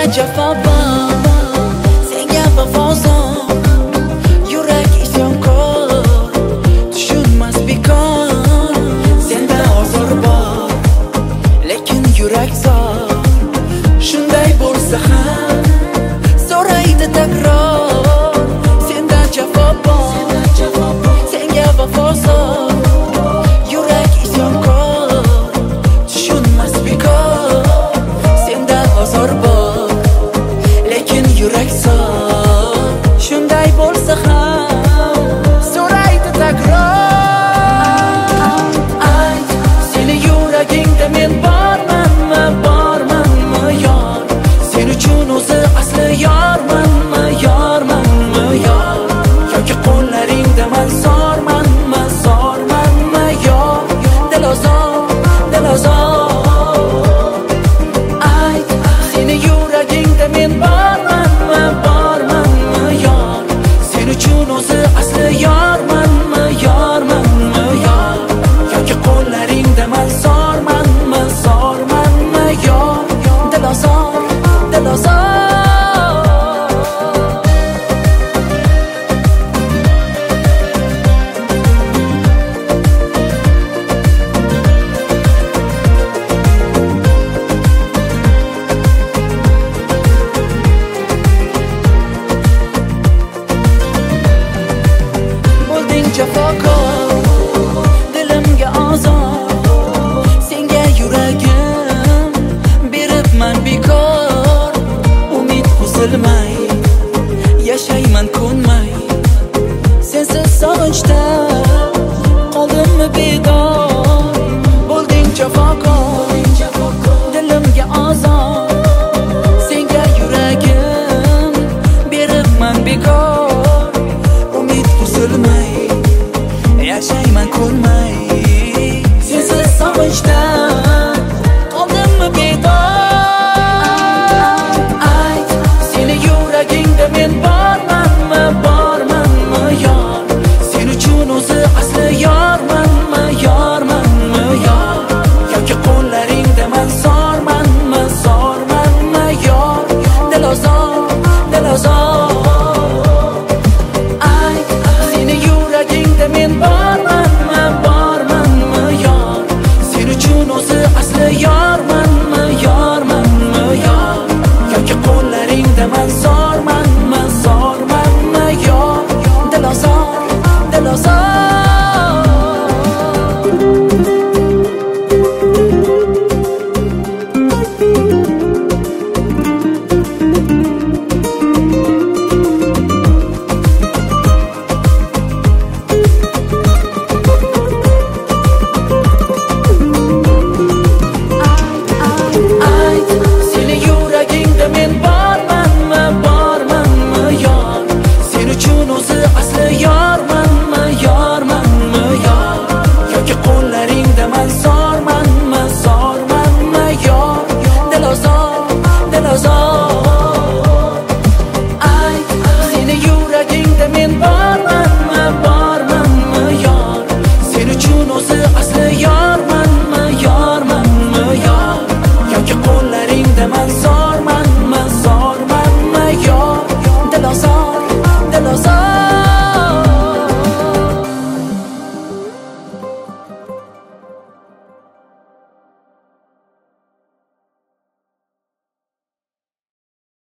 jafo bor, senga vafozor. Yurak isyonkor, tushunmas bekor. Senda ozor bor, lekin yurak zor. Shunday bo'lsa ham so'raydi takror. Senda jafo bor, senga vafozor. Yurak isyonkor, tushunmas bekor. Senda ozor bor, lekin yurak zor. Shunday bo'lsa ham so'raydi takror. Ayt, seni yuragingda men bormanmi, bormanmi yor? Sen uchun o'zi asli yormanmi, yormanmi yor? Yoki qo'llaringda man zormanmi, zormanmi yor? Dilozor, dilozor. Ayt, seni yuragingda men bormanmi, bormanmi yor? Sen uchun o'zi asli yormanmi, yormanmi yor? Yoki qo'llaringda man zormanmi, zormanmi yor? Dilozor, dilozor. Bo'lding jafokor, dilimga ozor. Senga yuragim beribman bekor. Umid uzilmay, yashayman ko'nmay. Sensiz sog'inchda qoldimmi bedor. Bo'lding jafokor, dilimga ozor. Senga yuragim beribman bekor. Umid uzilmay, yashayman ko'nmay. Sensiz sog'inchda qoldimmi bedor. Ayt, seni yuragingda men bormanmi, bormanmi yor? Sen uchun o'zi asli yormanmi, yormanmi yor? Yoki qo'llaringda man zormanmi, zormanmi yor? Dilozor, dilozor. Ayt, seni yuragingda men bormanmi, bormanmi yor? Sen uchun o'zi asli yormanmi, yormanmi yor? Yoki qo'llaringda man zormanmi, zormanmi yor? Dilozor, dilozor. Ayt, seni yuragingda men bormanmi, bormanmi yor? Sen uchun o'zi asli yormanmi, yormanmi yor? Yoki qo'llaringda man